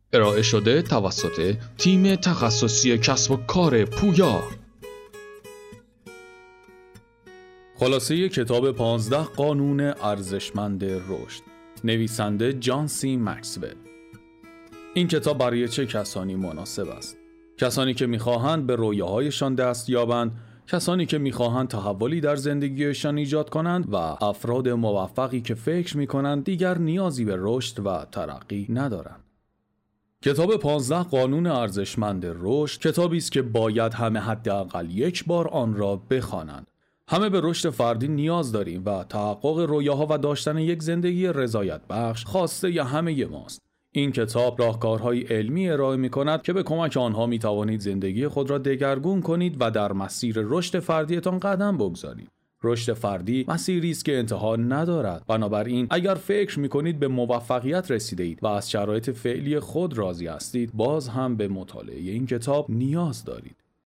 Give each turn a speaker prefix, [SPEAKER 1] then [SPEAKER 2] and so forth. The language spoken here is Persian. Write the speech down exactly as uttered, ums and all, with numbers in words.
[SPEAKER 1] ارائه شده توسط تیم تخصصی کسب و کار پویا. خلاصه کتاب پانزده قانون ارزشمند رشد، نویسنده جان سی مکسول. این کتاب برای چه کسانی مناسب است؟ کسانی که می‌خواهند به رویاهایشان دست یابند، کسانی که می‌خواهند تحولی در زندگیشان ایجاد کنند و افراد موفقی که فکر می‌کنند دیگر نیازی به رشد و ترقی ندارند. کتاب پانزده قانون ارزشمند رشد کتابی است که باید همه حداقل یک بار آن را بخوانند. همه به رشد فردی نیاز داریم و تحقق رویاها و داشتن یک زندگی رضایت بخش خواسته ی همه ماست. این کتاب راهکارهای علمی ارائه می کند که به کمک آنها می توانید زندگی خود را دگرگون کنید و در مسیر رشد فردیتان قدم بگذارید. رشد فردی مسیری است که انتها ندارد. بنابراین اگر فکر می کنید به موفقیت رسیده اید و از شرایط فعلی خود راضی هستید، باز هم به مطالعه این کتاب نیاز دارید.